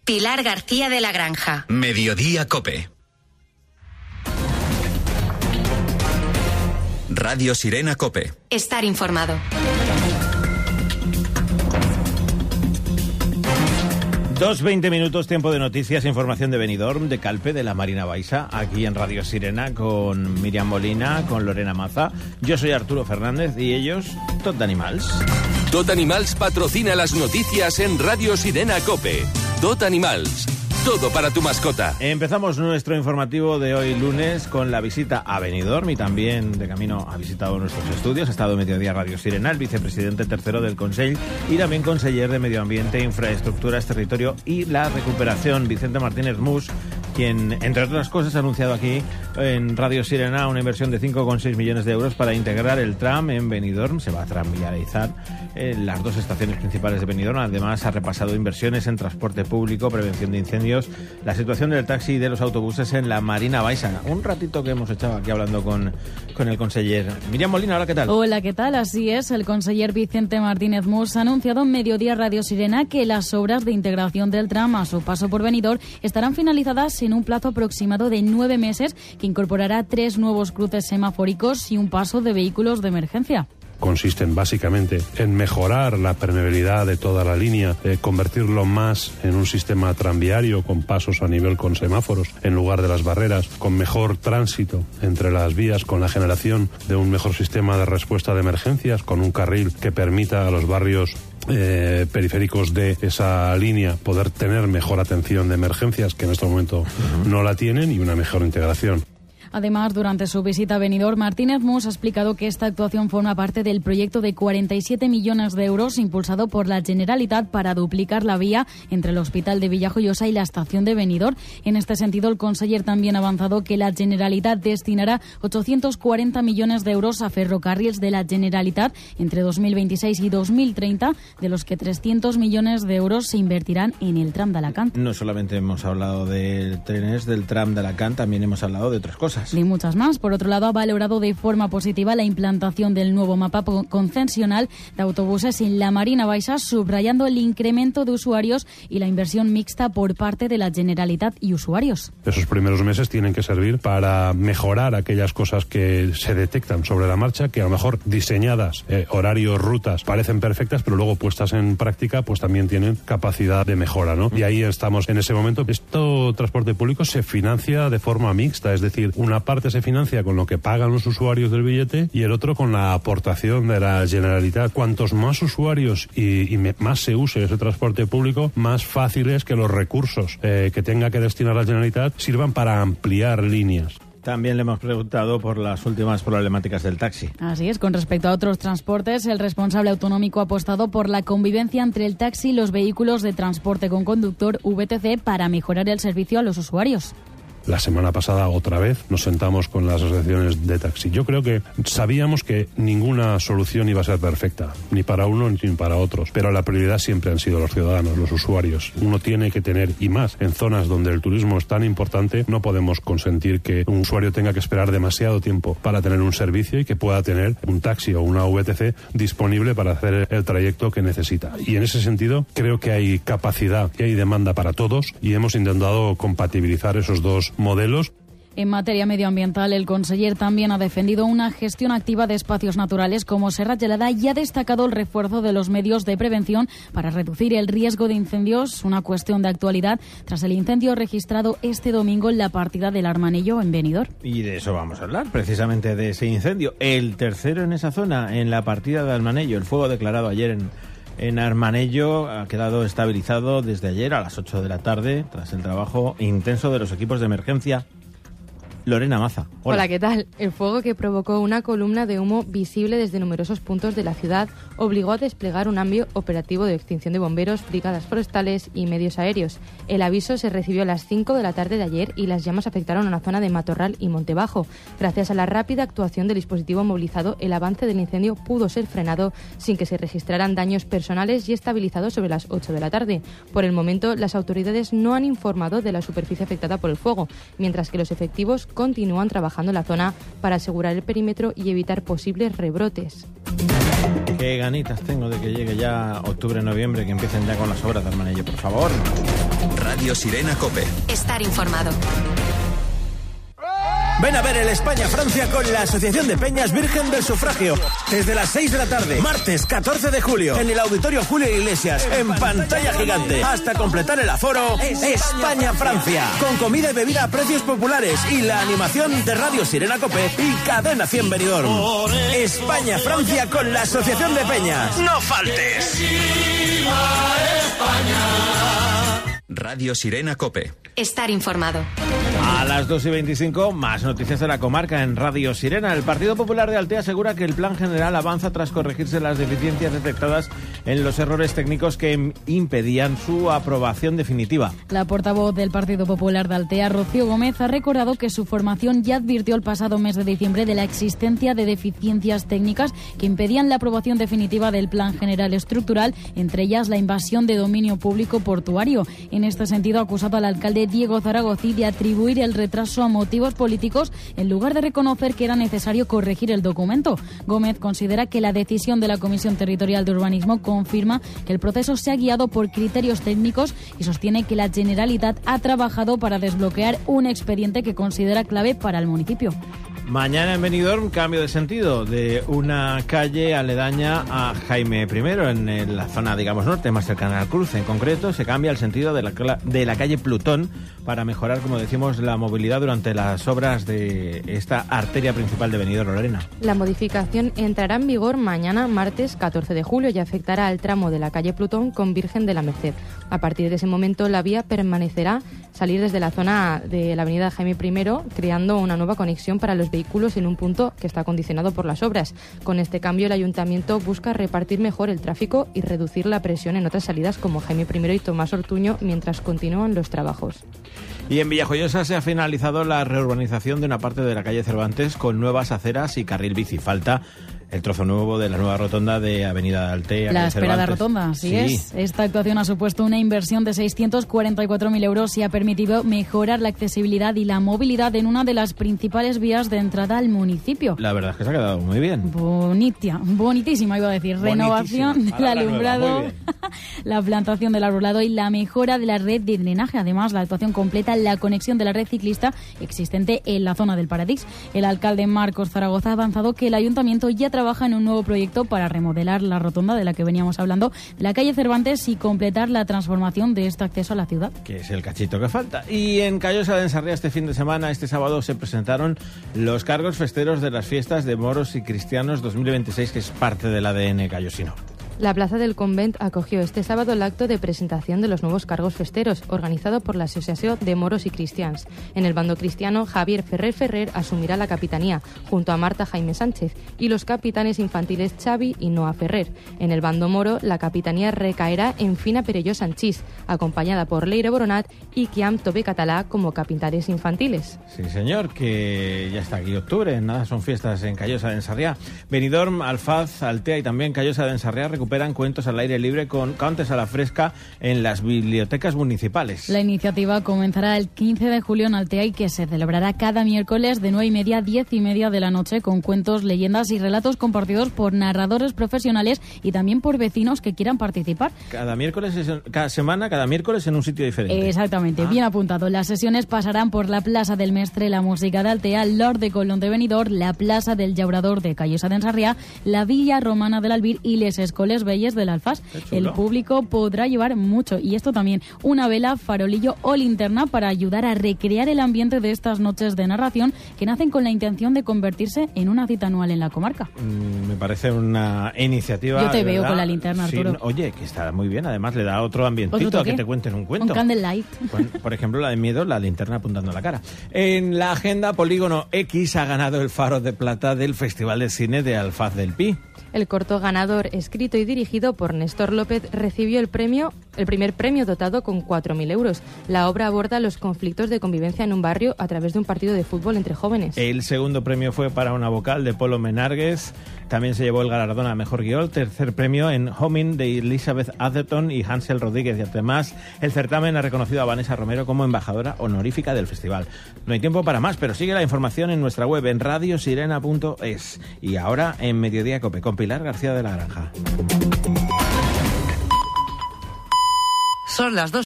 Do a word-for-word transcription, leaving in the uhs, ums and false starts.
Pilar García de la Granja. Mediodía COPE. Radio Sirena COPE. Estar informado. Dos veinte minutos, tiempo de noticias, información de Benidorm, de Calpe, de la Marina Baixa, aquí en Radio Sirena con Miriam Molina, con Lorena Maza. Yo soy Arturo Fernández y ellos, Tot Animals. Tot Animals patrocina las noticias en Radio Sirena COPE. Tot Animals, todo para tu mascota. Empezamos nuestro informativo de hoy lunes con la visita a Benidorm y también de camino ha visitado nuestros estudios. Ha estado Mediodía Radio Sirena, el vicepresidente tercero del Consell y también conseller de Medio Ambiente, Infraestructuras, Territorio y la Recuperación, Vicente Martínez Mus, quien, entre otras cosas, ha anunciado aquí en Radio Sirena una inversión de cinco coma seis millones de euros para integrar el tram en Benidorm. Se va a tranviarizar en las dos estaciones principales de Benidorm. Además, ha repasado inversiones en transporte público, prevención de incendios, la situación del taxi y de los autobuses en la Marina Baixa. Un ratito que hemos echado aquí hablando con, con el conseller. Miriam Molina, hola, ¿qué tal? Hola, ¿qué tal? Así es, el conseller Vicente Martínez Mus ha anunciado en Mediodía Radio Sirena que las obras de integración del tram a su paso por Benidorm estarán finalizadas en un plazo aproximado de nueve meses, que incorporará tres nuevos cruces semafóricos y un paso de vehículos de emergencia. Consisten básicamente en mejorar la permeabilidad de toda la línea, eh, convertirlo más en un sistema tranviario con pasos a nivel con semáforos en lugar de las barreras, con mejor tránsito entre las vías, con la generación de un mejor sistema de respuesta de emergencias, con un carril que permita a los barrios Eh, periféricos de esa línea poder tener mejor atención de emergencias, que en este momento uh-huh. no la tienen, y una mejor integración. Además, durante su visita a Benidorm, Martínez Mus ha explicado que esta actuación forma parte del proyecto de cuarenta y siete millones de euros impulsado por la Generalitat para duplicar la vía entre el Hospital de Villajoyosa y la estación de Benidorm. En este sentido, el conseller también ha avanzado que la Generalitat destinará ochocientos cuarenta millones de euros a ferrocarrils de la Generalitat entre dos mil veintiséis y dos mil treinta, de los que trescientos millones de euros se invertirán en el tram de Alacant. No solamente hemos hablado de trenes, del tram de Alacant, también hemos hablado de otras cosas. Y muchas más. Por otro lado, ha valorado de forma positiva la implantación del nuevo mapa concesional de autobuses en la Marina Baixa, subrayando el incremento de usuarios y la inversión mixta por parte de la Generalitat y usuarios. Esos primeros meses tienen que servir para mejorar aquellas cosas que se detectan sobre la marcha, que a lo mejor diseñadas, eh, horarios, rutas, parecen perfectas, pero luego puestas en práctica, pues también tienen capacidad de mejora, ¿no? Y ahí estamos en ese momento. Esto, transporte público, se financia de forma mixta, es decir, una parte se financia con lo que pagan los usuarios del billete y el otro con la aportación de la Generalitat. Cuantos más usuarios y, y me, más se use ese transporte público, más fácil es que los recursos eh, que tenga que destinar la Generalitat sirvan para ampliar líneas. También le hemos preguntado por las últimas problemáticas del taxi. Así es, con respecto a otros transportes, el responsable autonómico ha apostado por la convivencia entre el taxi y los vehículos de transporte con conductor V T C para mejorar el servicio a los usuarios. La semana pasada otra vez nos sentamos con las asociaciones de taxi. Yo creo que sabíamos que ninguna solución iba a ser perfecta, ni para uno ni para otros, pero la prioridad siempre han sido los ciudadanos, los usuarios. Uno tiene que tener, y más en zonas donde el turismo es tan importante, no podemos consentir que un usuario tenga que esperar demasiado tiempo para tener un servicio y que pueda tener un taxi o una V T C disponible para hacer el trayecto que necesita. Y en ese sentido creo que hay capacidad, que hay demanda para todos y hemos intentado compatibilizar esos dos modelos. En materia medioambiental, el conseller también ha defendido una gestión activa de espacios naturales como Serra Gelada y ha destacado el refuerzo de los medios de prevención para reducir el riesgo de incendios, una cuestión de actualidad tras el incendio registrado este domingo en la partida del Armanello en Benidorm. Y de eso vamos a hablar, precisamente de ese incendio, el tercero en esa zona, en la partida de Armanello. El fuego declarado ayer en, en Armanello ha quedado estabilizado desde ayer a las ocho de la tarde tras el trabajo intenso de los equipos de emergencia. Lorena Maza. Hola. Hola, ¿qué tal? El fuego, que provocó una columna de humo visible desde numerosos puntos de la ciudad, obligó a desplegar un amplio operativo de extinción de bomberos, brigadas forestales y medios aéreos. El aviso se recibió a las cinco de la tarde de ayer y las llamas afectaron a una zona de Matorral y Montebajo. Gracias a la rápida actuación del dispositivo movilizado, el avance del incendio pudo ser frenado sin que se registraran daños personales y estabilizado sobre las ocho de la tarde. Por el momento, las autoridades no han informado de la superficie afectada por el fuego, mientras que los efectivos continúan trabajando en la zona para asegurar el perímetro y evitar posibles rebrotes. Qué ganitas tengo de que llegue ya octubre, noviembre, que empiecen ya con las obras de Armanello, por favor. Radio Sirena COPE. Estar informado. Ven a ver el España-Francia con la Asociación de Peñas Virgen del Sufragio. Desde las seis de la tarde, martes catorce de julio, en el Auditorio Julio Iglesias, en pantalla gigante. Hasta completar el aforo, España-Francia. Con comida y bebida a precios populares y la animación de Radio Sirena COPE y Cadena cien Benidorm. España-Francia con la Asociación de Peñas. ¡No faltes! Radio Sirena COPE. Estar informado. A las dos y veinticinco, más noticias de la comarca en Radio Sirena. El Partido Popular de Altea asegura que el plan general avanza tras corregirse las deficiencias detectadas en los errores técnicos que impedían su aprobación definitiva. La portavoz del Partido Popular de Altea, Rocío Gómez, ha recordado que su formación ya advirtió el pasado mes de diciembre de la existencia de deficiencias técnicas que impedían la aprobación definitiva del plan general estructural, entre ellas la invasión de dominio público portuario. En este sentido, ha acusado al alcalde Diego Zaragozí de atribuir el retraso a motivos políticos en lugar de reconocer que era necesario corregir el documento. Gómez considera que la decisión de la Comisión Territorial de Urbanismo confirma que el proceso se ha guiado por criterios técnicos y sostiene que la Generalitat ha trabajado para desbloquear un expediente que considera clave para el municipio. Mañana en Benidorm, cambio de sentido de una calle aledaña a Jaime primero, en la zona, digamos, norte, más cercana al cruce. En concreto, se cambia el sentido de la, de la calle Plutón para mejorar, como decimos, la movilidad durante las obras de esta arteria principal de Benidorm, Lorena. La modificación entrará en vigor mañana, martes catorce de julio, y afectará al tramo de la calle Plutón con Virgen de la Merced. A partir de ese momento, la vía permanecerá salir desde la zona de la avenida Jaime primero, creando una nueva conexión para los vehículos en un punto que está condicionado por las obras. Con este cambio, el Ayuntamiento busca repartir mejor el tráfico y reducir la presión en otras salidas como Jaime primero y Tomás Ortuño mientras continúan los trabajos. Y en Villajoyosa se ha finalizado la reurbanización de una parte de la calle Cervantes con nuevas aceras y carril bici. Falta el trozo nuevo de la nueva rotonda de Avenida Altea. La esperada rotonda, así sí. es. Esta actuación ha supuesto una inversión de seiscientos cuarenta y cuatro mil euros y ha permitido mejorar la accesibilidad y la movilidad en una de las principales vías de entrada al municipio. La verdad es que se ha quedado muy bien. Bonitia, bonitísima iba a decir. Renovación del alumbrado, la plantación del arbolado y la mejora de la red de drenaje. Además, la actuación completa la conexión de la red ciclista existente en la zona del Paradís. El alcalde Marcos Zaragoza ha avanzado que el ayuntamiento ya trabaja en un nuevo proyecto para remodelar la rotonda de la que veníamos hablando, de la calle Cervantes, y completar la transformación de este acceso a la ciudad. Que es el cachito que falta. Y en Callosa de Ensarría este fin de semana, este sábado, se presentaron los cargos festeros de las fiestas de moros y cristianos dos mil veintiséis, que es parte del A D N callosino. La Plaza del Convent acogió este sábado el acto de presentación de los nuevos cargos festeros, organizado por la Asociación de Moros y Cristians. En el bando cristiano, Javier Ferrer Ferrer asumirá la capitanía, junto a Marta Jaime Sánchez, y los capitanes infantiles Xavi y Noa Ferrer. En el bando moro, la capitanía recaerá en Fina Perelló Sanchís, acompañada por Leire Boronat y Kiam Tobe Catalá como capitanes infantiles. Sí, señor, que ya está aquí octubre, nada, son fiestas en Callosa de Ensarría. Benidorm, Alfaz, Altea y también Callosa de Ensarría recuperan cuentos al aire libre con cantes a la fresca en las bibliotecas municipales. La iniciativa comenzará el quince de julio en Altea y que se celebrará cada miércoles de nueve y media a diez y media de la noche, con cuentos, leyendas y relatos compartidos por narradores profesionales y también por vecinos que quieran participar. Cada miércoles, es en, cada semana, cada miércoles en un sitio diferente. Exactamente, ah. bien apuntado. Las sesiones pasarán por la Plaza del Mestre, la Música de Altea, Lord de Colón de Benidorm, la Plaza del Llaurador de Callosa de Ensarría, la Villa Romana del Albir y les Escoles Belles del Alfaz. El público podrá llevar mucho, y esto también, una vela, farolillo o linterna para ayudar a recrear el ambiente de estas noches de narración que nacen con la intención de convertirse en una cita anual en la comarca. Mm, me parece una iniciativa... Yo te veo ¿verdad? Con la linterna, Arturo. Sí, oye, que está muy bien, además le da otro ambientito a que te cuenten un cuento. Un candlelight. Por, por ejemplo, la de miedo, la linterna apuntando a la cara. En la agenda, Polígono X ha ganado el Faro de Plata del Festival de Cine de Alfaz del Pi. El corto ganador, escrito y dirigido por Néstor López, recibió el premio, el primer premio dotado con cuatro mil euros. La obra aborda los conflictos de convivencia en un barrio a través de un partido de fútbol entre jóvenes. El segundo premio fue para una vocal de Polo Menargues. También se llevó el galardón a Mejor Guión. Tercer premio en Homing de Elizabeth Atherton y Hansel Rodríguez. Y además, el certamen ha reconocido a Vanessa Romero como embajadora honorífica del festival. No hay tiempo para más, pero sigue la información en nuestra web en radio sirena punto es. Y ahora en Mediodía Cope con Pilar García de la Granja. Son las dos.